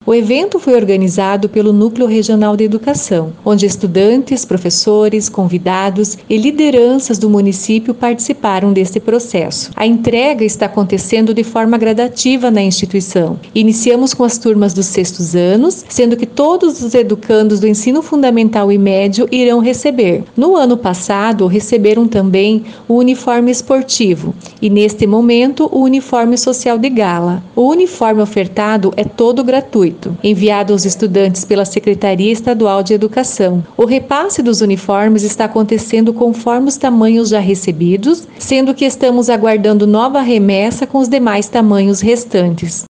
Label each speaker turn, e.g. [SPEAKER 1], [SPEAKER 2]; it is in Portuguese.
[SPEAKER 1] O evento foi organizado pelo Núcleo Regional de Educação, onde estudantes, professores, convidados e lideranças do município participaram deste processo. A entrega está acontecendo de forma gradativa na instituição. Iniciamos com as turmas dos sextos anos, sendo que todos os educandos do ensino fundamental e médio irão receber. No ano passado, receberam também o uniforme esportivo e, neste momento, o uniforme social de gala. O uniforme ofertado é todo gratuito, enviado aos estudantes pela Secretaria Estadual de Educação. O repasse dos uniformes está acontecendo conforme os tamanhos já recebidos, sendo que estamos aguardando nova remessa com os demais tamanhos restantes.